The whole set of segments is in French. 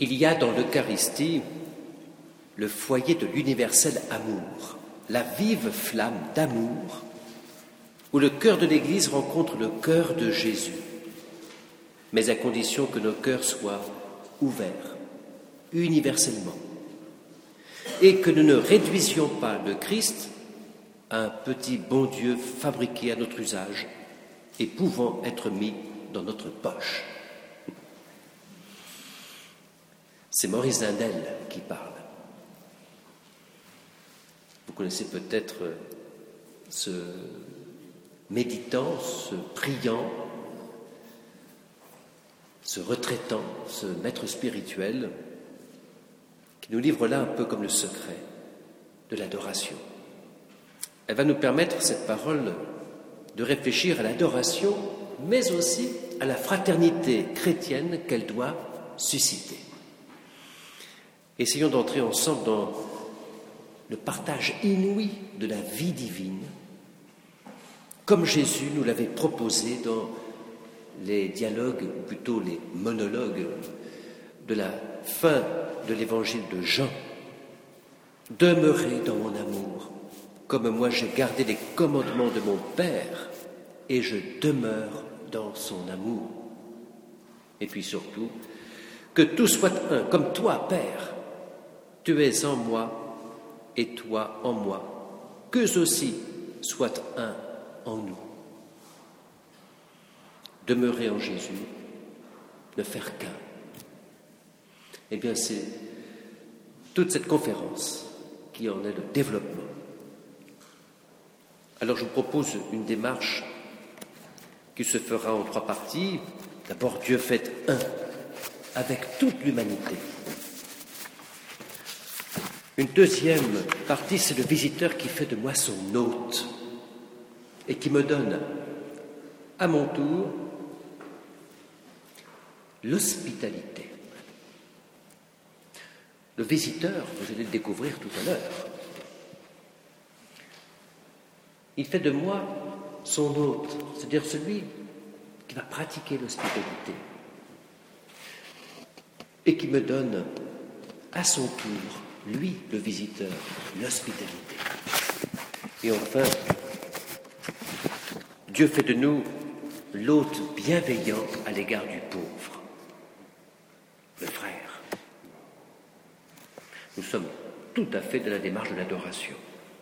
Il y a dans l'Eucharistie le foyer de l'universel amour, la vive flamme d'amour où le cœur de l'Église rencontre le cœur de Jésus, mais à condition que nos cœurs soient ouverts universellement et que nous ne réduisions pas le Christ à un petit bon Dieu fabriqué à notre usage et pouvant être mis dans notre poche. C'est Maurice Zindel qui parle. Vous connaissez peut-être ce méditant, ce priant, ce retraitant, ce maître spirituel qui nous livre là un peu comme le secret de l'adoration. Elle va nous permettre, cette parole, de réfléchir à l'adoration, mais aussi à la fraternité chrétienne qu'elle doit susciter. Essayons d'entrer ensemble dans le partage inouï de la vie divine, comme Jésus nous l'avait proposé dans les dialogues, ou plutôt les monologues de la fin de l'évangile de Jean. Demeurez dans mon amour, comme moi j'ai gardé les commandements de mon Père, et je demeure dans son amour. Et puis surtout, que tout soit un, comme toi, Père, tu es en moi et toi en moi, qu'eux aussi soient un en nous. Demeurer en Jésus, ne faire qu'un. Eh bien, c'est toute cette conférence qui en est le développement. Alors, je vous propose une démarche qui se fera en 3 parties. D'abord, Dieu fait un avec toute l'humanité. Une deuxième partie, c'est le visiteur qui fait de moi son hôte et qui me donne, à mon tour, l'hospitalité. Le visiteur, vous allez le découvrir tout à l'heure, il fait de moi son hôte, c'est-à-dire celui qui va pratiquer l'hospitalité et qui me donne à son tour, lui, le visiteur, l'hospitalité. Et enfin, Dieu fait de nous l'hôte bienveillant à l'égard du pauvre, le frère. Nous sommes tout à fait dans la démarche de l'adoration.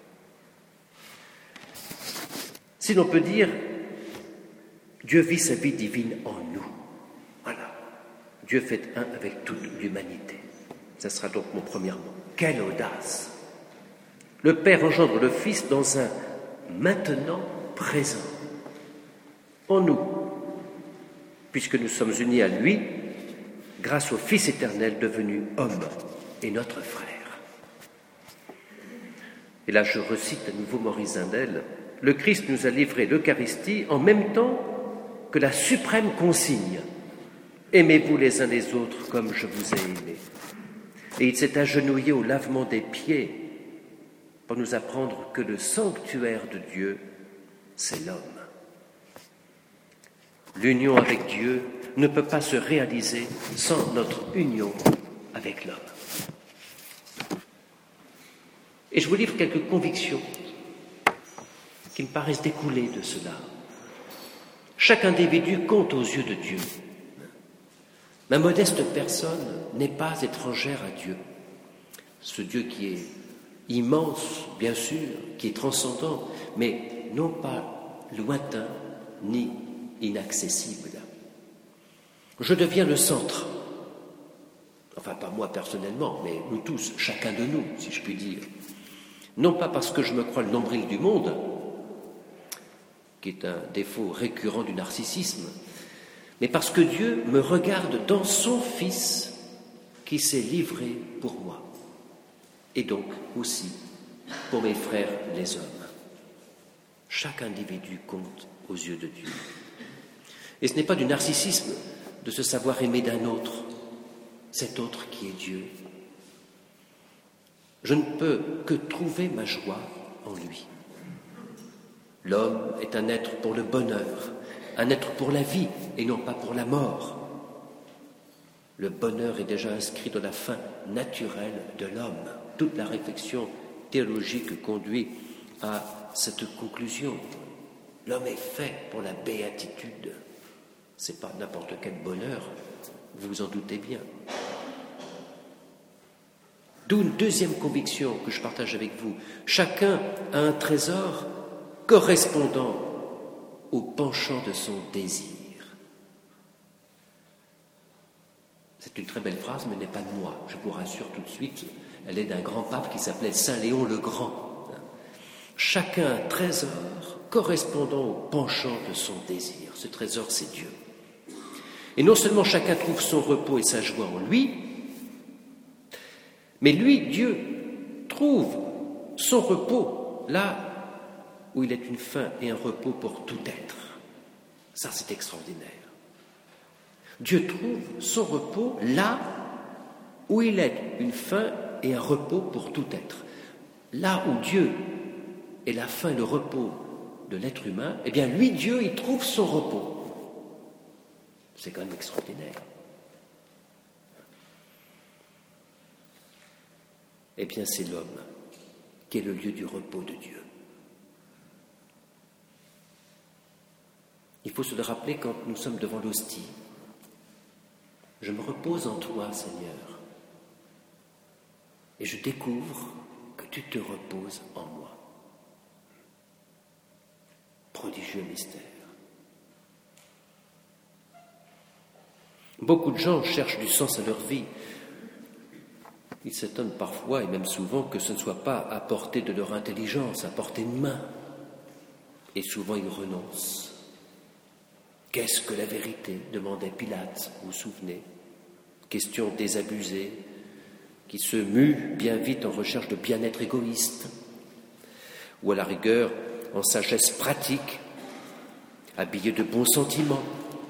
Si l'on peut dire, Dieu vit sa vie divine en nous. Voilà. Dieu fait un avec toute l'humanité. Ça sera donc mon premier mot. Quelle audace! Le Père engendre le Fils dans un maintenant présent, en nous, puisque nous sommes unis à lui, grâce au Fils éternel devenu homme et notre frère. Et là, je recite à nouveau Maurice Zindel, le Christ nous a livré l'Eucharistie en même temps que la suprême consigne. Aimez-vous les uns les autres comme je vous ai aimés. Et il s'est agenouillé au lavement des pieds pour nous apprendre que le sanctuaire de Dieu, c'est l'homme. L'union avec Dieu ne peut pas se réaliser sans notre union avec l'homme. Et je vous livre quelques convictions qui me paraissent découler de cela. Chaque individu compte aux yeux de Dieu. Ma modeste personne n'est pas étrangère à Dieu. Ce Dieu qui est immense, bien sûr, qui est transcendant, mais non pas lointain ni inaccessible. Je deviens le centre. Enfin, pas moi personnellement, mais nous tous, chacun de nous, si je puis dire. Non pas parce que je me crois le nombril du monde, qui est un défaut récurrent du narcissisme, mais parce que Dieu me regarde dans son Fils qui s'est livré pour moi, et donc aussi pour mes frères les hommes. Chaque individu compte aux yeux de Dieu. Et ce n'est pas du narcissisme de se savoir aimer d'un autre, cet autre qui est Dieu. Je ne peux que trouver ma joie en lui. L'homme est un être pour le bonheur, un être pour la vie et non pas pour la mort. Le bonheur est déjà inscrit dans la fin naturelle de l'homme. Toute la réflexion théologique conduit à cette conclusion. L'homme est fait pour la béatitude. Ce n'est pas n'importe quel bonheur, vous vous en doutez bien. D'où une deuxième conviction que je partage avec vous. Chacun a un trésor correspondant au penchant de son désir. C'est une très belle phrase, mais n'est pas de moi. Je vous rassure tout de suite, elle est d'un grand pape qui s'appelait Saint Léon le Grand. Chacun a un trésor correspondant au penchant de son désir. Ce trésor, c'est Dieu. Et non seulement chacun trouve son repos et sa joie en lui, mais lui, Dieu, trouve son repos là où il est une fin et un repos pour tout être. Ça, c'est extraordinaire. Dieu trouve son repos là où il est une fin et un repos pour tout être. Là où Dieu est la fin et le repos de l'être humain, eh bien lui, Dieu, il trouve son repos. C'est quand même extraordinaire. Eh bien, c'est l'homme qui est le lieu du repos de Dieu. Il faut se le rappeler quand nous sommes devant l'hostie. Je me repose en toi, Seigneur, et je découvre que tu te reposes en moi. Prodigieux mystère. Beaucoup de gens cherchent du sens à leur vie. Ils s'étonnent parfois, et même souvent, que ce ne soit pas à portée de leur intelligence, à portée de main. Et souvent, ils renoncent. Qu'est-ce que la vérité ? Demandait Pilate, vous vous souvenez ? Question désabusée, qui se mue bien vite en recherche de bien-être égoïste, ou à la rigueur, en sagesse pratique, habillée de bons sentiments.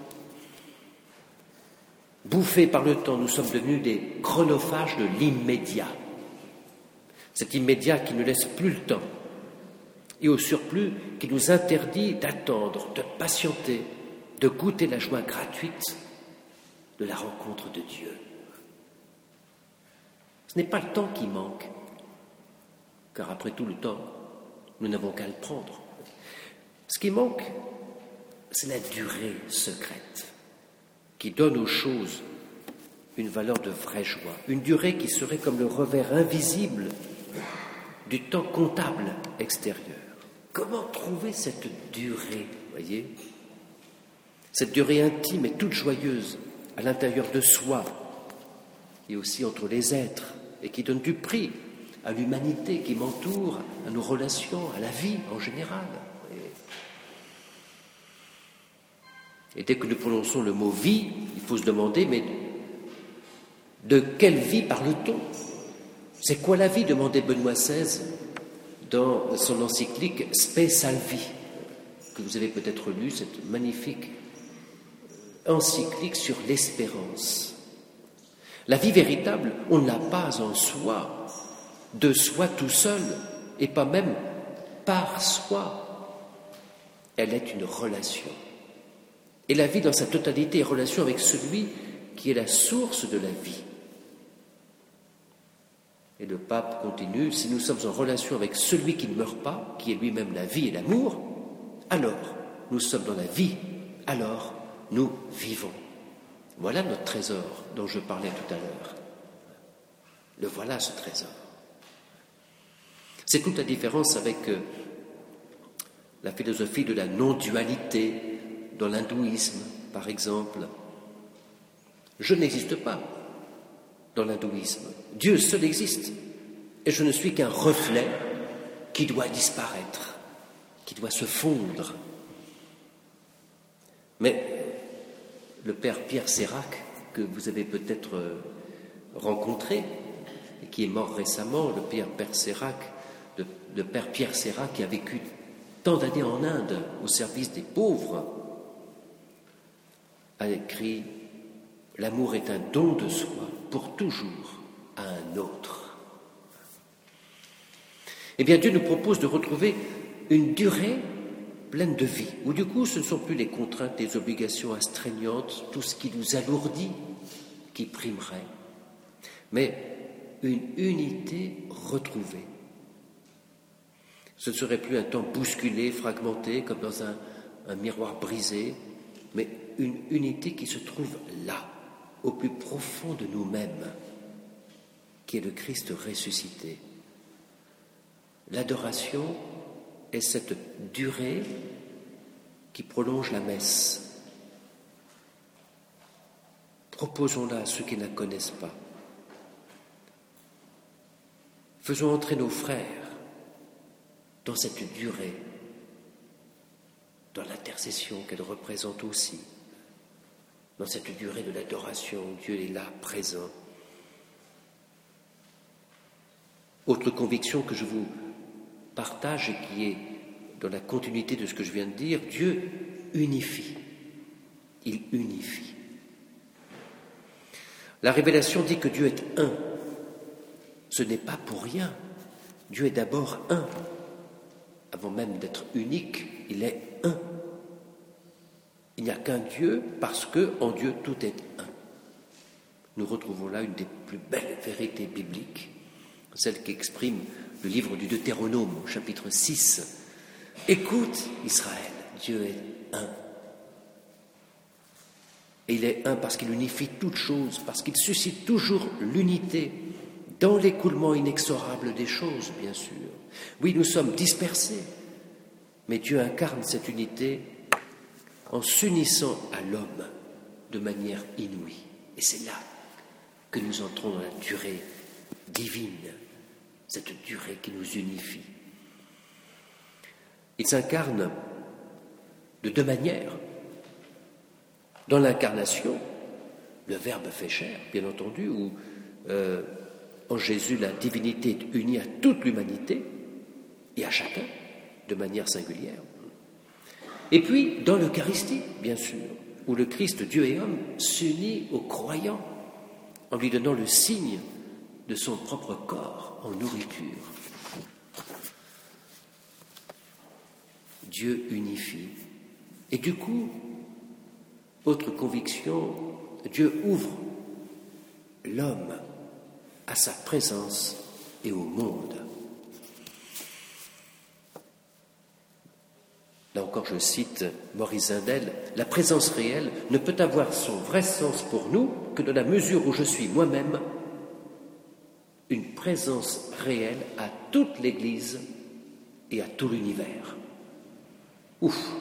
Bouffés par le temps, nous sommes devenus des chronophages de l'immédiat. Cet immédiat qui ne laisse plus le temps, et au surplus qui nous interdit d'attendre, de patienter, de goûter la joie gratuite de la rencontre de Dieu. Ce n'est pas le temps qui manque, car après tout le temps, nous n'avons qu'à le prendre. Ce qui manque, c'est la durée secrète qui donne aux choses une valeur de vraie joie, une durée qui serait comme le revers invisible du temps comptable extérieur. Comment trouver cette durée, voyez ? Cette durée intime et toute joyeuse à l'intérieur de soi et aussi entre les êtres et qui donne du prix à l'humanité qui m'entoure, à nos relations, à la vie en général. Et dès que nous prononçons le mot « vie », il faut se demander, mais de quelle vie parle-t-on ? C'est quoi la vie ? Demandait Benoît XVI dans son encyclique « Spe Salvi », que vous avez peut-être lu, cette magnifique encyclique sur l'espérance. La vie véritable, on ne l'a pas en soi, de soi tout seul, et pas même par soi. Elle est une relation. Et la vie dans sa totalité est relation avec celui qui est la source de la vie. Et le pape continue, si nous sommes en relation avec celui qui ne meurt pas, qui est lui-même la vie et l'amour, alors nous sommes dans la vie, alors nous vivons. Voilà notre trésor dont je parlais tout à l'heure. Le voilà ce trésor. C'est toute la différence avec la philosophie de la non-dualité dans l'hindouisme, par exemple. Je n'existe pas dans l'hindouisme. Dieu seul existe. Et je ne suis qu'un reflet qui doit disparaître, qui doit se fondre. Mais le père Pierre Sérac, que vous avez peut-être rencontré, et qui est mort récemment, le père Pierre Sérac, qui a vécu tant d'années en Inde au service des pauvres, a écrit « L'amour est un don de soi pour toujours à un autre ». Eh bien, Dieu nous propose de retrouver une durée pleine de vie, où du coup, ce ne sont plus les contraintes, les obligations astreignantes, tout ce qui nous alourdit, qui primerait, mais une unité retrouvée. Ce ne serait plus un temps bousculé, fragmenté, comme dans un miroir brisé, mais une unité qui se trouve là, au plus profond de nous-mêmes, qui est le Christ ressuscité. L'adoration est cette durée qui prolonge la messe. Proposons-la à ceux qui ne la connaissent pas. Faisons entrer nos frères dans cette durée, dans l'intercession qu'elle représente aussi, dans cette durée de l'adoration où Dieu est là, présent. Autre conviction que je vous partage et qui est dans la continuité de ce que je viens de dire, Dieu unifie. Il unifie. La révélation dit que Dieu est un. Ce n'est pas pour rien. Dieu est d'abord un. Avant même d'être unique, il est un. Il n'y a qu'un Dieu parce qu'en Dieu tout est un. Nous retrouvons là une des plus belles vérités bibliques, celle qu'exprime le livre du Deutéronome, chapitre 6. Écoute, Israël, Dieu est un. Et il est un parce qu'il unifie toutes choses, parce qu'il suscite toujours l'unité dans l'écoulement inexorable des choses, bien sûr. Oui, nous sommes dispersés, mais Dieu incarne cette unité en s'unissant à l'homme de manière inouïe. Et c'est là que nous entrons dans la durée divine, cette durée qui nous unifie. Il s'incarne de deux manières. Dans l'incarnation, le Verbe fait chair, bien entendu, où en Jésus la divinité est unie à toute l'humanité et à chacun de manière singulière. Et puis dans l'Eucharistie, bien sûr, où le Christ, Dieu et homme, s'unit aux croyants en lui donnant le signe de son propre corps en nourriture. Dieu unifie. Et du coup, autre conviction, Dieu ouvre l'homme à sa présence et au monde. Là encore, je cite Maurice Zindel, « La présence réelle ne peut avoir son vrai sens pour nous que dans la mesure où je suis moi-même une présence réelle à toute l'Église et à tout l'univers. » Ouf!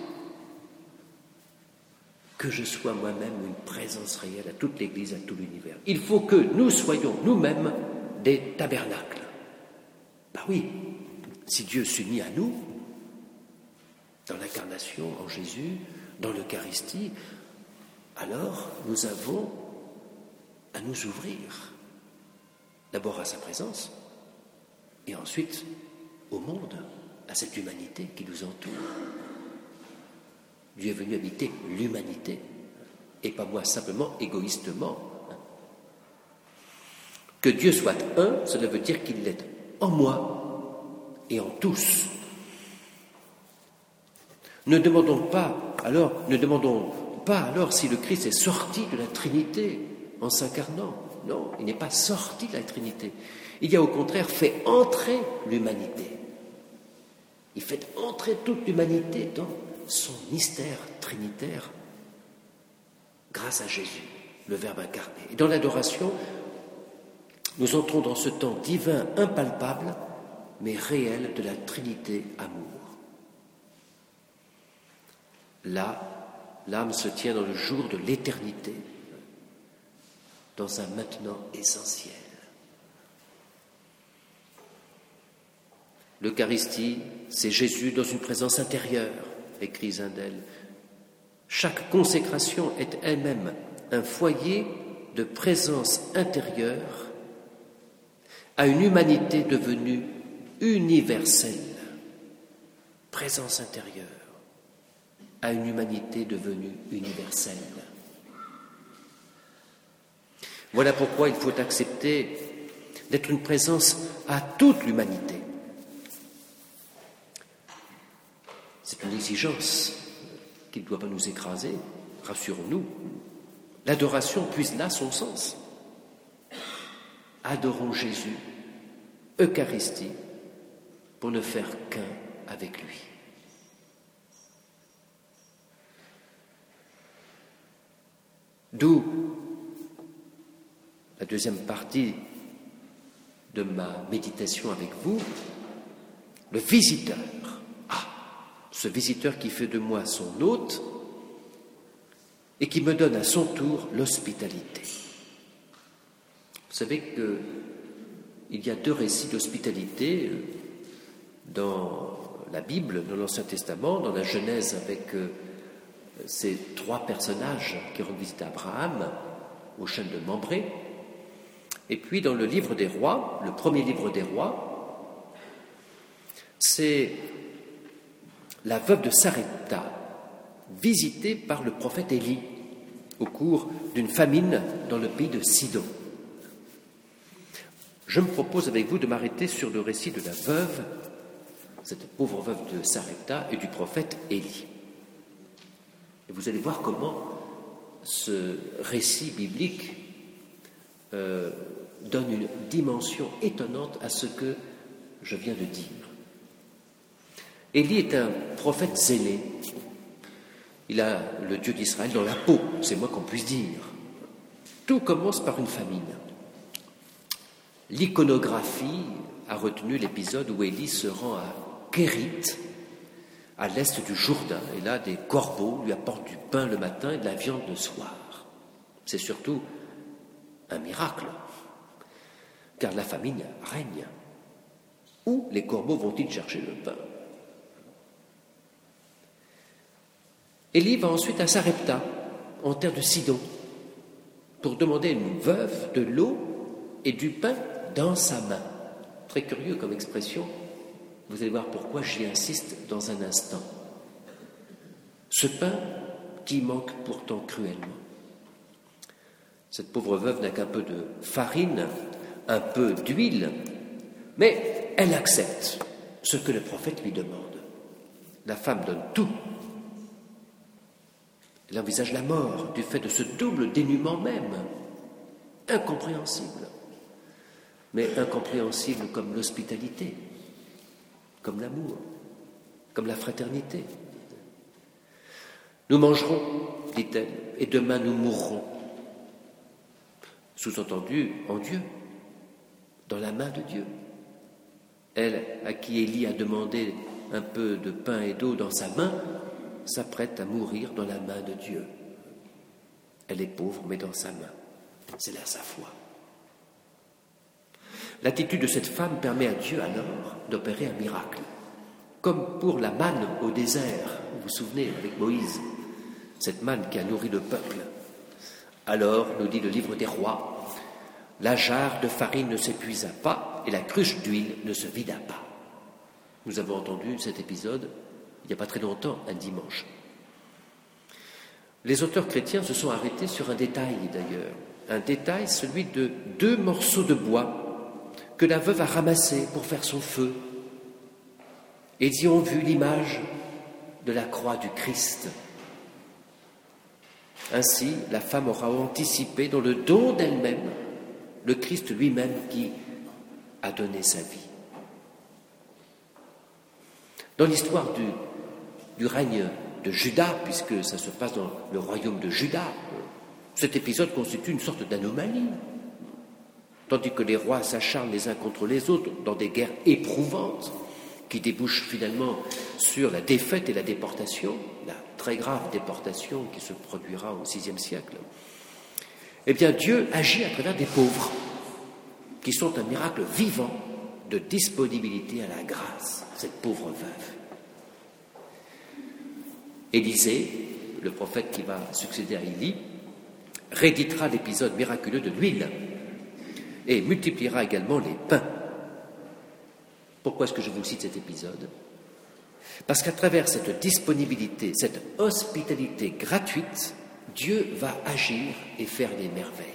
Que je sois moi-même une présence réelle à toute l'Église, à tout l'univers. Il faut que nous soyons nous-mêmes des tabernacles. Ben oui, si Dieu s'unit à nous, dans l'incarnation, en Jésus, dans l'Eucharistie, alors nous avons à nous ouvrir, d'abord à sa présence, et ensuite au monde, à cette humanité qui nous entoure. Dieu est venu habiter l'humanité, et pas moi simplement, égoïstement. Que Dieu soit un, cela veut dire qu'il est en moi et en tous. Ne demandons pas alors si le Christ est sorti de la Trinité en s'incarnant. Non, il n'est pas sorti de la Trinité. Il y a au contraire fait entrer l'humanité. Il fait entrer toute l'humanité dans son mystère trinitaire grâce à Jésus, le Verbe incarné. Et dans l'adoration, nous entrons dans ce temps divin impalpable, mais réel de la Trinité amour. Là, l'âme se tient dans le jour de l'éternité, dans un maintenant essentiel. L'Eucharistie, c'est Jésus dans une présence intérieure, écrit Zindel. Chaque consécration est elle-même un foyer de présence intérieure à une humanité devenue universelle. Présence intérieure à une humanité devenue universelle. Voilà pourquoi il faut accepter d'être une présence à toute l'humanité. C'est une exigence qui ne doit pas nous écraser, rassurons-nous. L'adoration puise là son sens. adorons Jésus, Eucharistie, pour ne faire qu'un avec lui. D'où la deuxième partie de ma méditation avec vous, le visiteur. Ce visiteur qui fait de moi son hôte et qui me donne à son tour l'hospitalité. Vous savez qu'il y a 2 récits d'hospitalité dans la Bible, dans l'Ancien Testament, dans la Genèse avec ces 3 personnages qui rendent visite à Abraham au chêne de Mambré, et puis dans le livre des rois, le premier livre des rois, c'est la veuve de Sarepta, visitée par le prophète Élie au cours d'une famine dans le pays de Sidon. Je me propose avec vous de m'arrêter sur le récit de la veuve, cette pauvre veuve de Sarepta, et du prophète Élie. Et vous allez voir comment ce récit biblique donne une dimension étonnante à ce que je viens de dire. Élie est un prophète zélé. Il a le Dieu d'Israël dans la peau, c'est moins qu'on puisse dire. Tout commence par une famine. L'iconographie a retenu l'épisode où Élie se rend à Kérit, à l'est du Jourdain, et là des corbeaux lui apportent du pain le matin et de la viande le soir. C'est surtout un miracle, car la famine règne. Où les corbeaux vont-ils chercher le pain? Élie va ensuite à Sarepta, en terre de Sidon, pour demander à une veuve de l'eau et du pain dans sa main. Très curieux comme expression, vous allez voir pourquoi j'y insiste dans un instant. Ce pain qui manque pourtant cruellement. Cette pauvre veuve n'a qu'un peu de farine, un peu d'huile, mais elle accepte ce que le prophète lui demande. La femme donne tout. Elle envisage la mort du fait de ce double dénuement même, incompréhensible, mais incompréhensible comme l'hospitalité, comme l'amour, comme la fraternité. Nous mangerons, dit-elle, et demain nous mourrons. Sous-entendu, en Dieu, dans la main de Dieu. Elle, à qui Élie a demandé un peu de pain et d'eau dans sa main, s'apprête à mourir dans la main de Dieu. Elle est pauvre, mais dans sa main. C'est là sa foi. L'attitude de cette femme permet à Dieu alors d'opérer un miracle. Comme pour la manne au désert, vous vous souvenez, avec Moïse, cette manne qui a nourri le peuple. Alors, nous dit le livre des rois, la jarre de farine ne s'épuisa pas et la cruche d'huile ne se vida pas. Nous avons entendu cet épisode il n'y a pas très longtemps, un dimanche. Les auteurs chrétiens se sont arrêtés sur un détail d'ailleurs. Un détail, celui de 2 morceaux de bois que la veuve a ramassés pour faire son feu. Et ils y ont vu l'image de la croix du Christ. Ainsi, la femme aura anticipé dans le don d'elle-même le Christ lui-même qui a donné sa vie. Dans l'histoire du règne de Juda, puisque ça se passe dans le royaume de Juda, cet épisode constitue une sorte d'anomalie. Tandis que les rois s'acharnent les uns contre les autres dans des guerres éprouvantes qui débouchent finalement sur la défaite et la déportation, la très grave déportation qui se produira au VIe siècle, eh bien Dieu agit à travers des pauvres qui sont un miracle vivant de disponibilité à la grâce, cette pauvre veuve. Élisée, le prophète qui va succéder à Élie, rééditera l'épisode miraculeux de l'huile et multipliera également les pains. Pourquoi est-ce que je vous cite cet épisode? Parce qu'à travers cette disponibilité, cette hospitalité gratuite, Dieu va agir et faire des merveilles.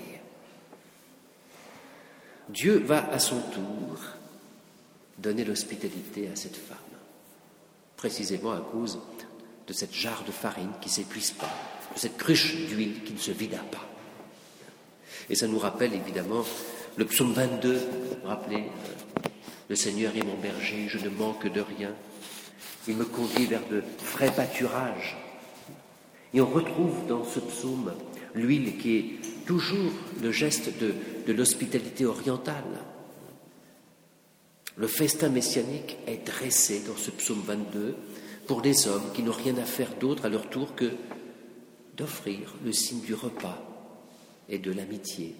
Dieu va à son tour donner l'hospitalité à cette femme, précisément à cause de cette jarre de farine qui ne s'épuise pas, de cette cruche d'huile qui ne se vida pas. Et ça nous rappelle évidemment Le psaume 22, vous vous rappelez, le Seigneur est mon berger, je ne manque de rien. Il me conduit vers de frais pâturages. Et on retrouve dans ce psaume l'huile qui est toujours le geste de l'hospitalité orientale. Le festin messianique est dressé dans ce psaume 22 pour des hommes qui n'ont rien à faire d'autre à leur tour que d'offrir le signe du repas et de l'amitié.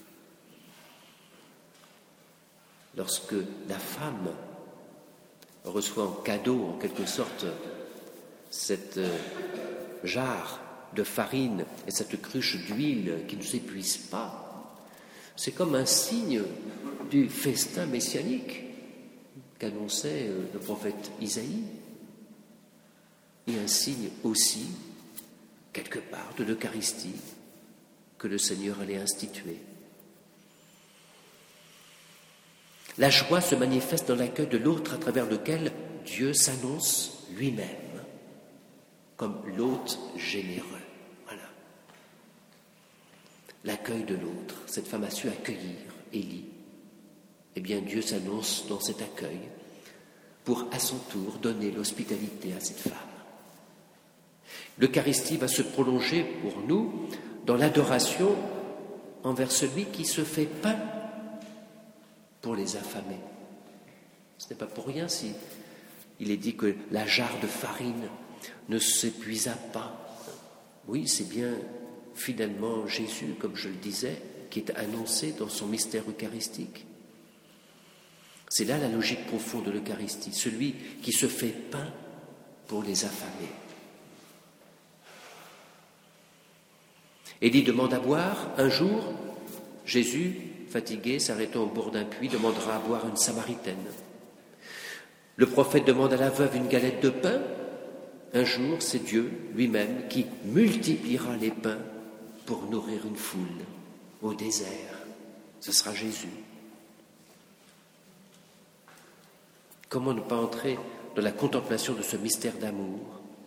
Lorsque la femme reçoit en cadeau, en quelque sorte, cette jarre de farine et cette cruche d'huile qui ne s'épuise pas, c'est comme un signe du festin messianique qu'annonçait le prophète Isaïe, et un signe aussi, quelque part, de l'Eucharistie que le Seigneur allait instituer. La joie se manifeste dans l'accueil de l'autre à travers lequel Dieu s'annonce lui-même comme l'hôte généreux. Voilà. L'accueil de l'autre. Cette femme a su accueillir Élie. Eh bien, Dieu s'annonce dans cet accueil pour, à son tour, donner l'hospitalité à cette femme. L'Eucharistie va se prolonger pour nous dans l'adoration envers celui qui se fait pain pour les affamés. Ce n'est pas pour rien si il est dit que la jarre de farine ne s'épuisa pas. Oui, c'est bien finalement Jésus, comme je le disais, qui est annoncé dans son mystère eucharistique. C'est là la logique profonde de l'Eucharistie, celui qui se fait pain pour les affamés. Élie demande à boire. Un jour, Jésus, fatigué, s'arrêtant au bord d'un puits, demandera à boire une Samaritaine. Le prophète demande à la veuve une galette de pain. Un jour, c'est Dieu lui-même qui multipliera les pains pour nourrir une foule au désert. Ce sera Jésus. Comment ne pas entrer dans la contemplation de ce mystère d'amour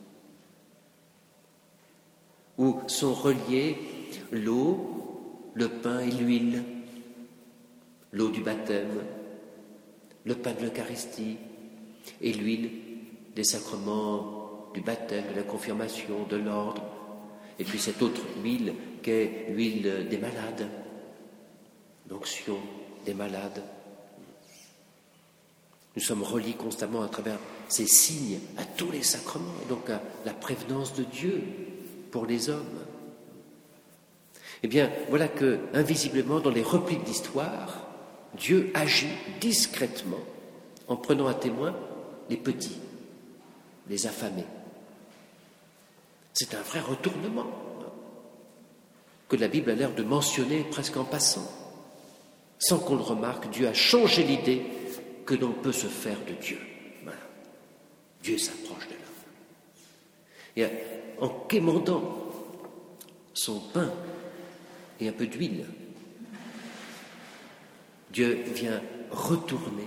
où sont reliés l'eau, le pain et l'huile, l'eau du baptême, le pain de l'Eucharistie et l'huile des sacrements du baptême, de la confirmation, de l'ordre, et puis cette autre huile qu'est l'huile des malades, l'onction des malades. Nous sommes reliés constamment à travers ces signes à tous les sacrements, donc à la prévenance de Dieu pour les hommes. Eh bien, voilà que, invisiblement, dans les replis de l'histoire, Dieu agit discrètement en prenant à témoin les petits, les affamés. C'est un vrai retournement que la Bible a l'air de mentionner presque en passant. Sans qu'on le remarque, Dieu a changé l'idée que l'on peut se faire de Dieu. Voilà. Dieu s'approche de l'homme. Et en quémandant son pain et un peu d'huile, Dieu vient retourner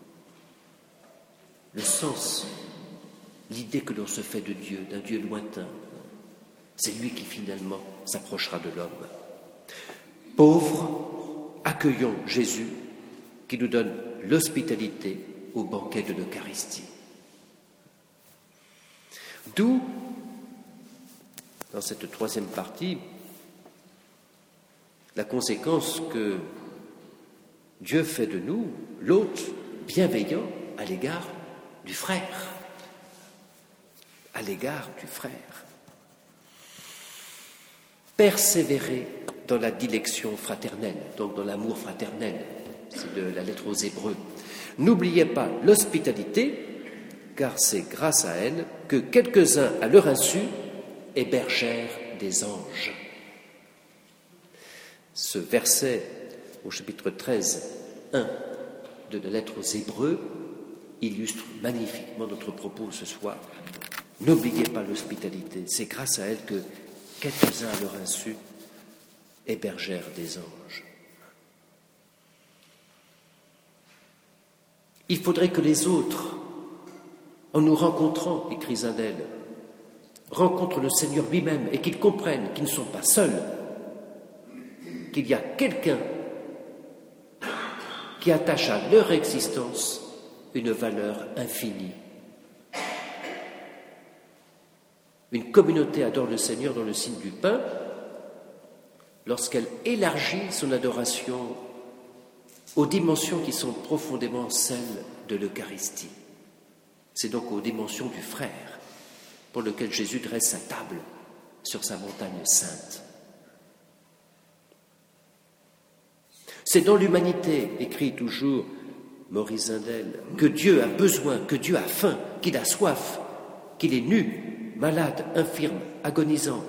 le sens, l'idée que l'on se fait de Dieu, d'un Dieu lointain. C'est lui qui finalement s'approchera de l'homme. Pauvres, accueillons Jésus qui nous donne l'hospitalité au banquet de l'Eucharistie. D'où, dans cette troisième partie, la conséquence que Dieu fait de nous l'hôte bienveillant à l'égard du frère. À l'égard du frère. Persévérer dans la dilection fraternelle, donc dans l'amour fraternel. C'est de la lettre aux Hébreux. N'oubliez pas l'hospitalité, car c'est grâce à elle que quelques-uns, à leur insu, hébergèrent des anges. Ce verset, au chapitre 13, 1 de la lettre aux Hébreux, illustre magnifiquement notre propos ce soir. N'oubliez pas l'hospitalité, c'est grâce à elle que quelques-uns, à leur insu, hébergèrent des anges. Il faudrait que les autres, en nous rencontrant, écrit Zindel, rencontrent le Seigneur lui-même et qu'ils comprennent qu'ils ne sont pas seuls, qu'il y a quelqu'un qui attachent à leur existence une valeur infinie. Une communauté adore le Seigneur dans le signe du pain lorsqu'elle élargit son adoration aux dimensions qui sont profondément celles de l'Eucharistie. C'est donc aux dimensions du frère pour lequel Jésus dresse sa table sur sa montagne sainte. C'est dans l'humanité, écrit toujours Maurice Zindel, que Dieu a besoin, que Dieu a faim, qu'il a soif, qu'il est nu, malade, infirme, agonisant.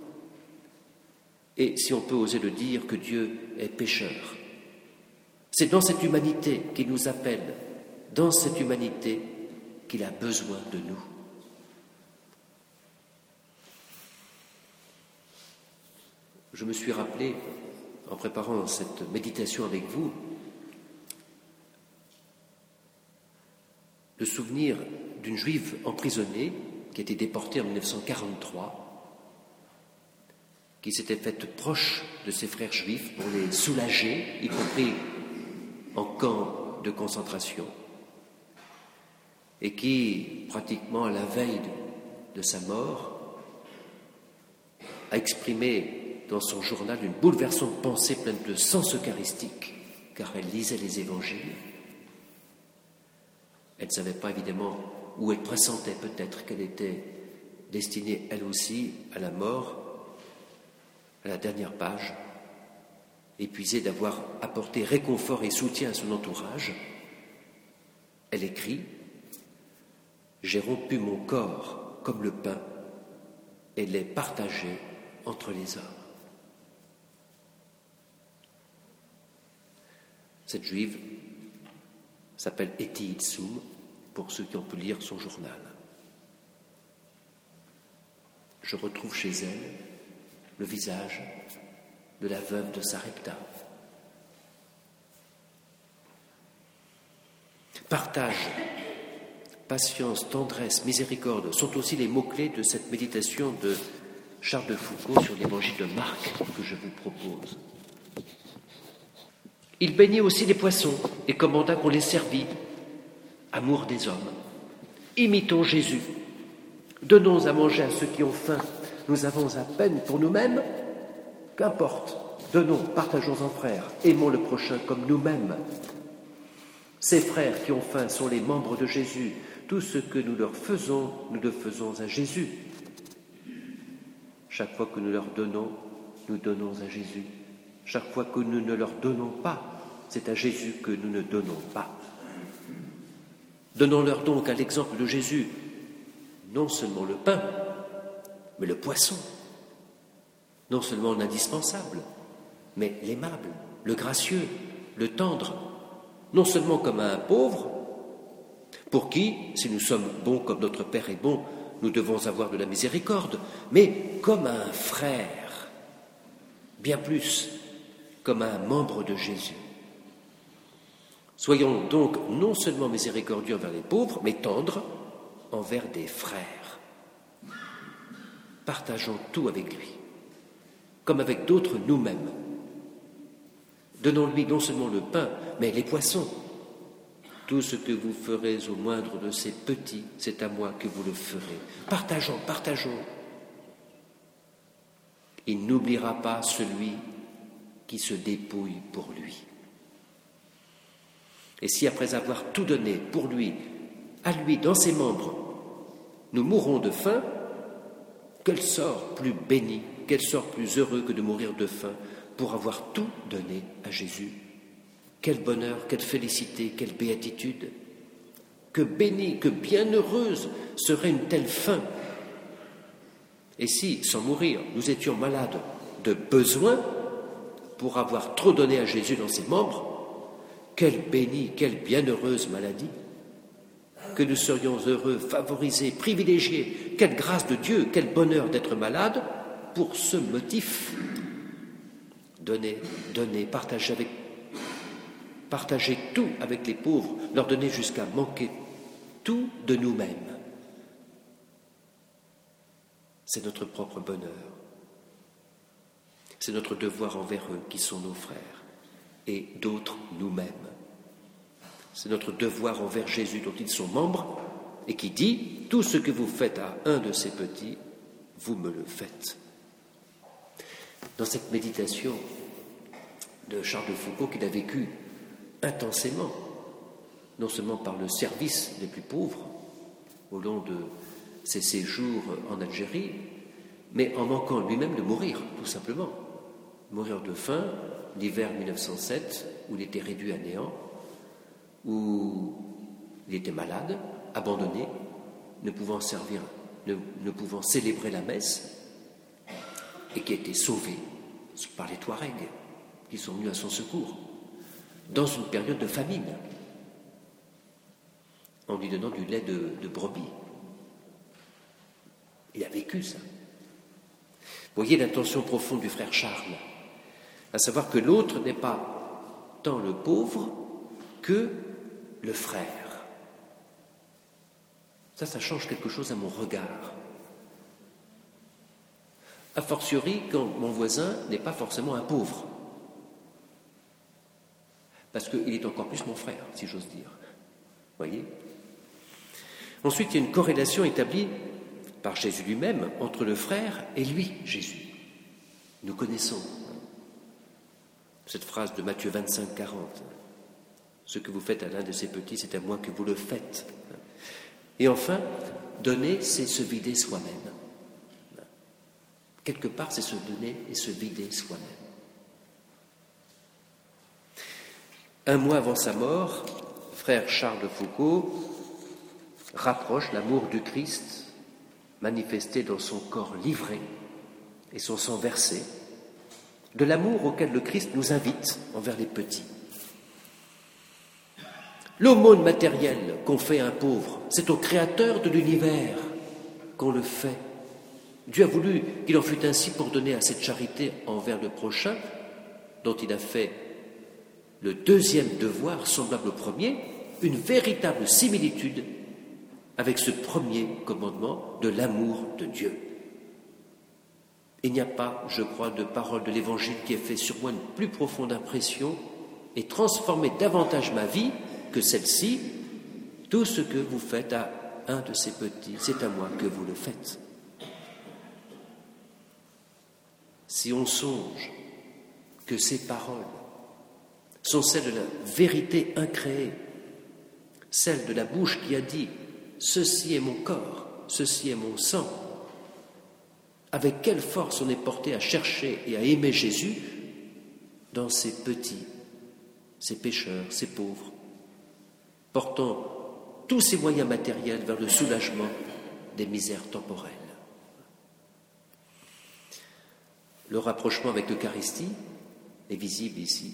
Et si on peut oser le dire, que Dieu est pécheur. C'est dans cette humanité qu'il nous appelle, dans cette humanité qu'il a besoin de nous. Je me suis rappelé, en préparant cette méditation avec vous, le souvenir d'une juive emprisonnée qui a été déportée en 1943, qui s'était faite proche de ses frères juifs pour les soulager, y compris en camp de concentration, et qui, pratiquement à la veille de sa mort, a exprimé dans son journal une bouleversante pensée pleine de sens eucharistique, car elle lisait les évangiles. Elle ne savait pas évidemment où elle pressentait peut-être qu'elle était destinée elle aussi à la mort. À la dernière page, épuisée d'avoir apporté réconfort et soutien à son entourage, elle écrit « J'ai rompu mon corps comme le pain et l'ai partagé entre les hommes. » Cette juive s'appelle Eti Itzum, pour ceux qui ont pu lire son journal. Je retrouve chez elle le visage de la veuve de Sarepta. Partage, patience, tendresse, miséricorde sont aussi les mots-clés de cette méditation de Charles de Foucault sur l'évangile de Marc que je vous propose. Il bénit aussi les poissons et commanda qu'on les servît. Amour des hommes. Imitons Jésus. Donnons à manger à ceux qui ont faim. Nous avons à peine pour nous-mêmes. Qu'importe. Donnons, partageons en frères. Aimons le prochain comme nous-mêmes. Ces frères qui ont faim sont les membres de Jésus. Tout ce que nous leur faisons, nous le faisons à Jésus. Chaque fois que nous leur donnons, nous donnons à Jésus. Chaque fois que nous ne leur donnons pas, c'est à Jésus que nous ne donnons pas. Donnons-leur donc à l'exemple de Jésus, non seulement le pain, mais le poisson. Non seulement l'indispensable, mais l'aimable, le gracieux, le tendre. Non seulement comme à un pauvre, pour qui, si nous sommes bons comme notre Père est bon, nous devons avoir de la miséricorde, mais comme à un frère, bien plus, comme un membre de Jésus. Soyons donc non seulement miséricordieux envers les pauvres, mais tendres envers des frères. Partageons tout avec lui, comme avec d'autres nous-mêmes. Donnons-lui non seulement le pain, mais les poissons. Tout ce que vous ferez au moindre de ces petits, c'est à moi que vous le ferez. Partageons, partageons. Il n'oubliera pas celui qui se dépouille pour lui. Et si après avoir tout donné pour lui, à lui, dans ses membres, nous mourrons de faim, quel sort plus béni, quel sort plus heureux que de mourir de faim pour avoir tout donné à Jésus. Quel bonheur, quelle félicité, quelle béatitude. Que bénie, que bienheureuse serait une telle fin. Et si, sans mourir, nous étions malades de besoin, pour avoir trop donné à Jésus dans ses membres, quelle bénie, quelle bienheureuse maladie, que nous serions heureux, favorisés, privilégiés, quelle grâce de Dieu, quel bonheur d'être malade pour ce motif. Donner, donner, partager tout avec les pauvres, leur donner jusqu'à manquer tout de nous-mêmes. C'est notre propre bonheur. C'est notre devoir envers eux qui sont nos frères et d'autres nous-mêmes. C'est notre devoir envers Jésus dont ils sont membres et qui dit « Tout ce que vous faites à un de ces petits, vous me le faites ». Dans cette méditation de Charles de Foucault qu'il a vécu intensément, non seulement par le service des plus pauvres au long de ses séjours en Algérie, mais en manquant lui-même de mourir, tout simplement. Mourir de faim, l'hiver 1907, où il était réduit à néant, où il était malade, abandonné, ne pouvant célébrer la messe, et qui a été sauvé par les Touaregs, qui sont venus à son secours, dans une période de famine, en lui donnant du lait de brebis. Il a vécu ça. Vous voyez l'intention profonde du frère Charles, à savoir que l'autre n'est pas tant le pauvre que le frère. Ça change quelque chose à mon regard. A fortiori, quand mon voisin n'est pas forcément un pauvre. Parce qu'il est encore plus mon frère, si j'ose dire. Voyez ? Ensuite, il y a une corrélation établie par Jésus lui-même entre le frère et lui, Jésus. Nous connaissons cette phrase de Matthieu 25, 40. Ce que vous faites à l'un de ces petits, c'est à moi que vous le faites. Et enfin, donner, c'est se vider soi-même. Quelque part, c'est se donner et se vider soi-même. Un mois avant sa mort, frère Charles de Foucault rapproche l'amour du Christ manifesté dans son corps livré et son sang versé de l'amour auquel le Christ nous invite envers les petits. L'aumône matérielle qu'on fait à un pauvre, c'est au Créateur de l'univers qu'on le fait. Dieu a voulu qu'il en fût ainsi pour donner à cette charité envers le prochain, dont il a fait le deuxième devoir semblable au premier, une véritable similitude avec ce premier commandement de l'amour de Dieu. Il n'y a pas, je crois, de parole de l'Évangile qui ait fait sur moi une plus profonde impression et transformé davantage ma vie que celle-ci. Tout ce que vous faites à un de ces petits, c'est à moi que vous le faites. Si on songe que ces paroles sont celles de la vérité incréée, celles de la bouche qui a dit « Ceci est mon corps, ceci est mon sang », avec quelle force on est porté à chercher et à aimer Jésus dans ces petits, ces pécheurs, ces pauvres, portant tous ces moyens matériels vers le soulagement des misères temporelles. Le rapprochement avec l'Eucharistie est visible ici,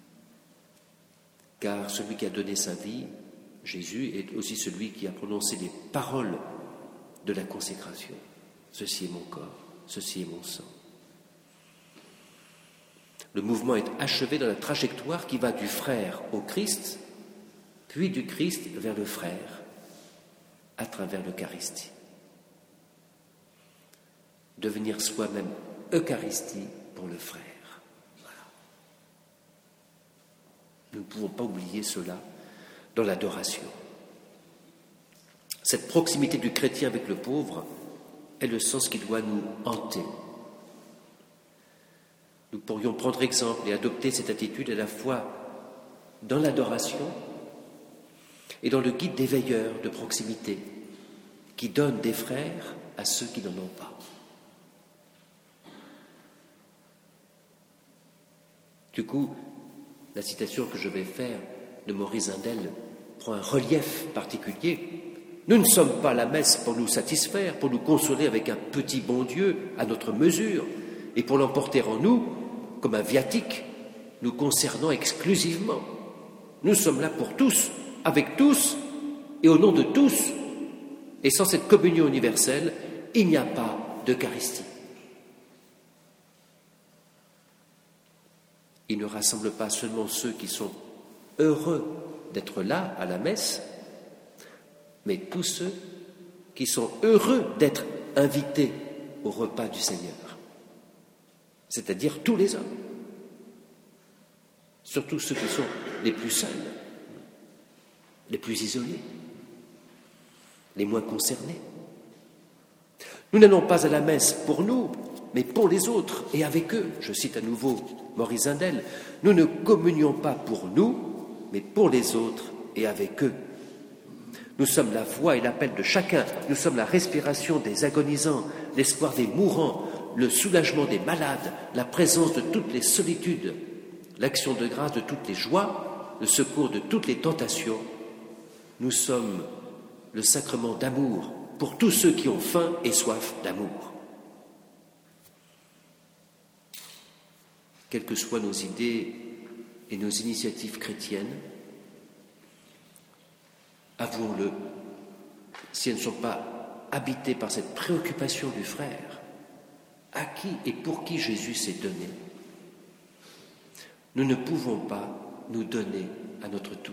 car celui qui a donné sa vie, Jésus, est aussi celui qui a prononcé les paroles de la consécration. Ceci est mon corps, ceci est mon sang. Le mouvement est achevé dans la trajectoire qui va du frère au Christ, puis du Christ vers le frère, à travers l'Eucharistie. Devenir soi-même Eucharistie pour le frère. Voilà. Nous ne pouvons pas oublier cela dans l'adoration. Cette proximité du chrétien avec le pauvre est le sens qui doit nous hanter. Nous pourrions prendre exemple et adopter cette attitude à la fois dans l'adoration et dans le guide des veilleurs de proximité qui donne des frères à ceux qui n'en ont pas. Du coup, la citation que je vais faire de Maurice Zindel prend un relief particulier. Nous ne sommes pas à la messe pour nous satisfaire, pour nous consoler avec un petit bon Dieu à notre mesure et pour l'emporter en nous comme un viatique nous concernant exclusivement. Nous sommes là pour tous, avec tous et au nom de tous. Et sans cette communion universelle, il n'y a pas d'Eucharistie. Il ne rassemble pas seulement ceux qui sont heureux d'être là à la messe, mais tous ceux qui sont heureux d'être invités au repas du Seigneur, c'est-à-dire tous les hommes, surtout ceux qui sont les plus seuls. les plus isolés, les moins concernés. Nous n'allons pas à la messe pour nous, mais pour les autres et avec eux. Je cite à nouveau Maurice Zindel. Nous ne communions pas pour nous, mais pour les autres et avec eux. Nous sommes la voix et l'appel de chacun. Nous sommes la respiration des agonisants, l'espoir des mourants, le soulagement des malades, la présence de toutes les solitudes, l'action de grâce de toutes les joies, le secours de toutes les tentations. Nous sommes le sacrement d'amour pour tous ceux qui ont faim et soif d'amour. Quelles que soient nos idées et nos initiatives chrétiennes, avouons-le, si elles ne sont pas habitées par cette préoccupation du frère, à qui et pour qui Jésus s'est donné, nous ne pouvons pas nous donner à notre tour.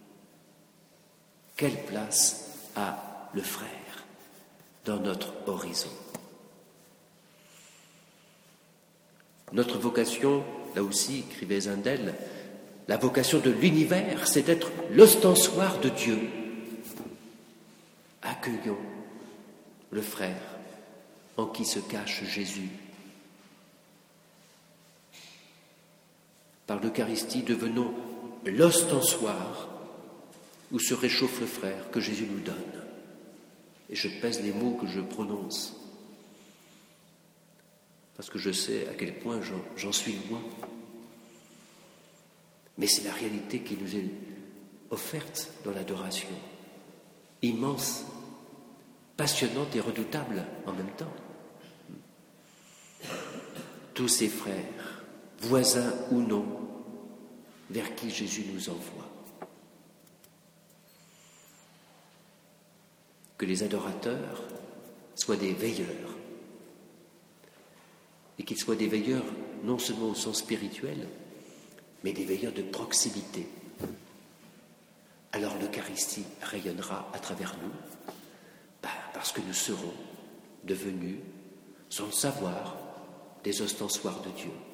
Quelle place a le frère dans notre horizon? Notre vocation, là aussi, écrivait Zindel, la vocation de l'univers, c'est d'être l'ostensoir de Dieu. Accueillons le frère en qui se cache Jésus. Par l'Eucharistie, devenons l'ostensoir où se réchauffe le frère que Jésus nous donne. Et je pèse les mots que je prononce, parce que je sais à quel point j'en suis loin. Mais c'est la réalité qui nous est offerte dans l'adoration, immense, passionnante et redoutable en même temps. Tous ces frères, voisins ou non, vers qui Jésus nous envoie. Que les adorateurs soient des veilleurs, et qu'ils soient des veilleurs non seulement au sens spirituel, mais des veilleurs de proximité. Alors l'Eucharistie rayonnera à travers nous, parce que nous serons devenus, sans le savoir, des ostensoirs de Dieu.